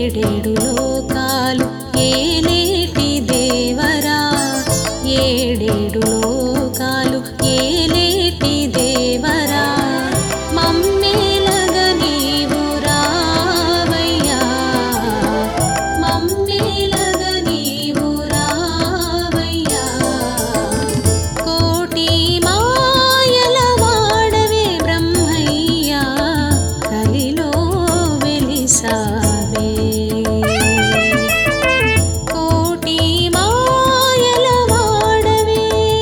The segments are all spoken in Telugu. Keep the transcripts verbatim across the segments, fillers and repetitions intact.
ఏడేడు లోకాలు ఏలేటి దేవరా, ఏడేడు లోకాలు ఏలేటి దేవరా, మమ్మేలగ నీవు రావయ్యా, మమ్మేలగ నీవు రావయ్యా. కోటి మాయల వాడవే బ్రహ్మయ్యా, కలిలో వెలిసావే. కోటి మాయల వాడవే.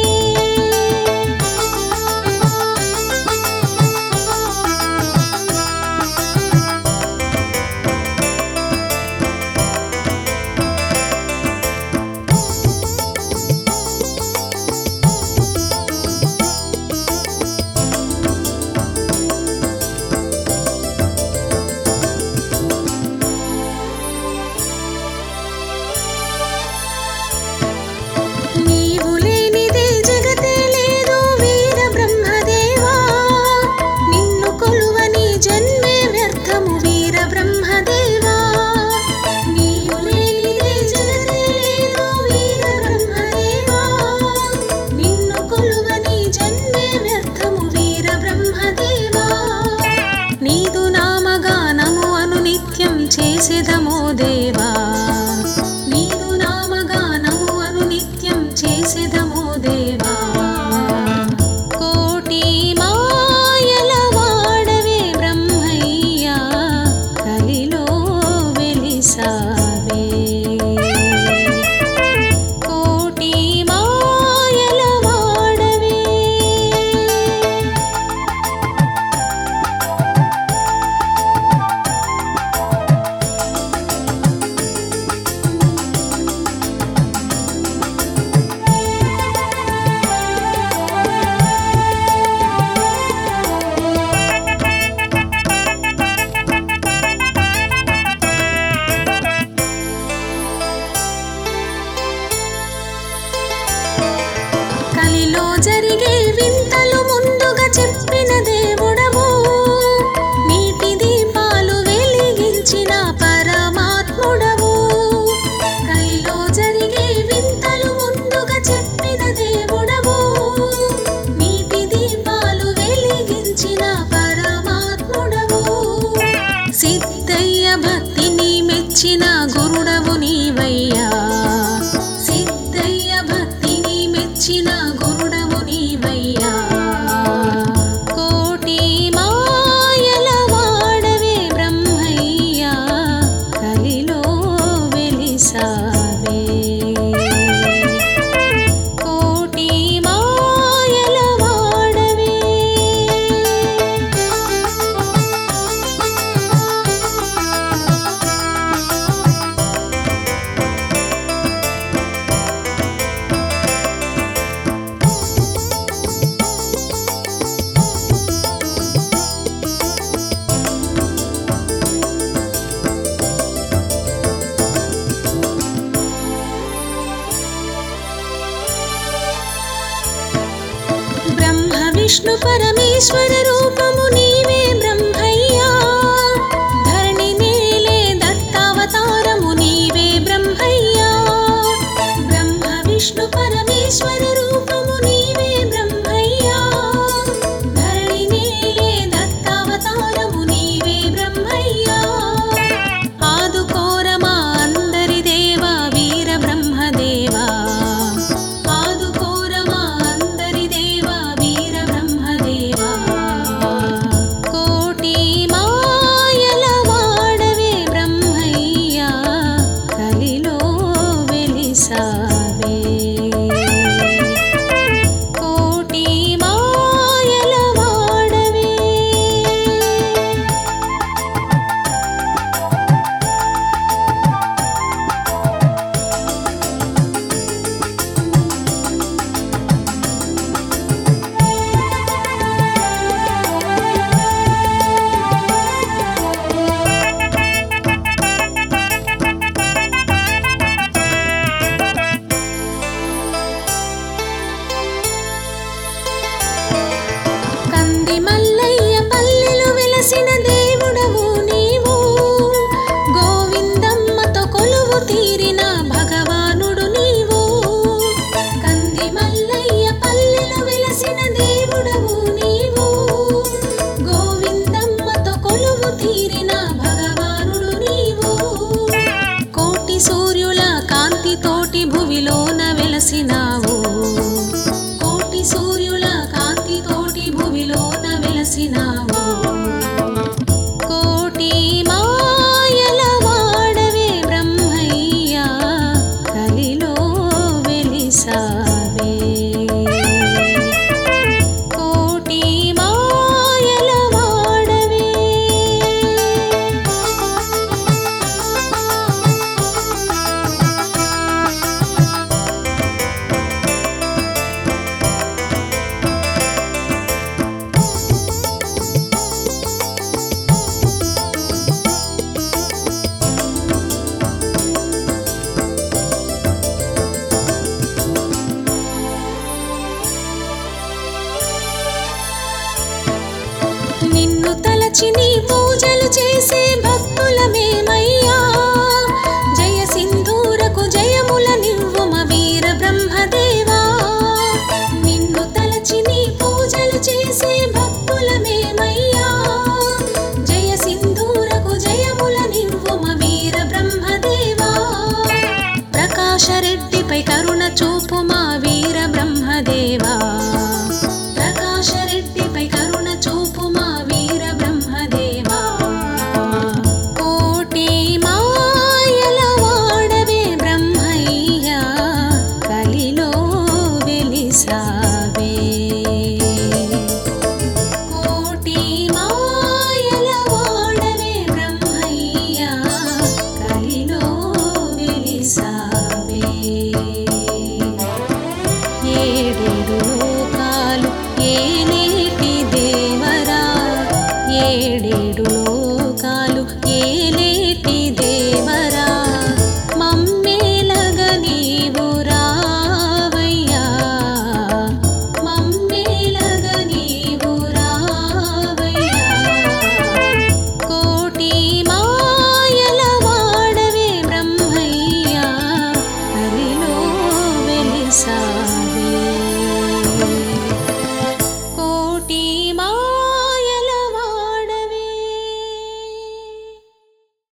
నీవు లేనిదే జగతే లేదు వీర బ్రహ్మదేవా, నిన్ను కొలువని జన్మే వ్యర్థము వీర బ్రహ్మదేవా. నీవు లేనిదే జగతే లేదు వీర బ్రహ్మదేవా, నిన్ను కొలువని జన్మే వ్యర్థము వీర బ్రహ్మదేవా. నీదు నామగానము అను నిత్యం చేసెదమో దేవా, నీదు నామగానము అను నిత్యం చేసెదమో దేవా. కోటి మాయల వాడవే బ్రహ్మయ్యా, కలిలో వెలిసావే. కోటి మాయల వాడవే. కలిలో జరిగే వింతలు ముందుగా చెప్పిన దేవుడవు, నీటి దీపాలు వెలిగించిన పరమాత్ముడవు. కలిలో జరిగే వింతలు ముందుగా చెప్పిన దేవుడవు, నీటి దీపాలు వెలిగించిన పరమాత్ముడవు. సిద్ధయ్య భక్తిని మెచ్చిన గురుడవు నీవయ్యా, సిద్ధయ్య భక్తిని మెచ్చిన గురుడవు నీవయ్యా. కోటి మాయల వాడవే బ్రహ్మయ్యా, కలిలో వెలిసావే. కోటి మాయల వాడవే. బ్రహ్మ విష్ణు పరమేశ్వర రూపము నీవే బ్రహ్మయ్యా, ధరణి నేలే దత్తావతారము నీవే బ్రహ్మయ్యా. బ్రహ్మ విష్ణు పరమేశ్వర రూపము నీవే బ్రహ్మయ్యా, ధరణి నేలే దత్తావతారము నీవే బ్రహ్మయ్యా. ఆదుకోరమా అందరి దేవా వీర బ్రహ్మదేవా, ఆదుకోరమా అందరి దేవా వీర బ్రహ్మదేవా. కోటి మాయల వాడవే బ్రహ్మయ్యా, కలిలో వెలిసావే. వెలసినావు కోటి మాయల వాడవే బ్రహ్మయ్యా కలిలో వెలిసావే కోటి మాయల వాడవే నిన్ను తలచి నీ పూజలు చేసే భక్తులమే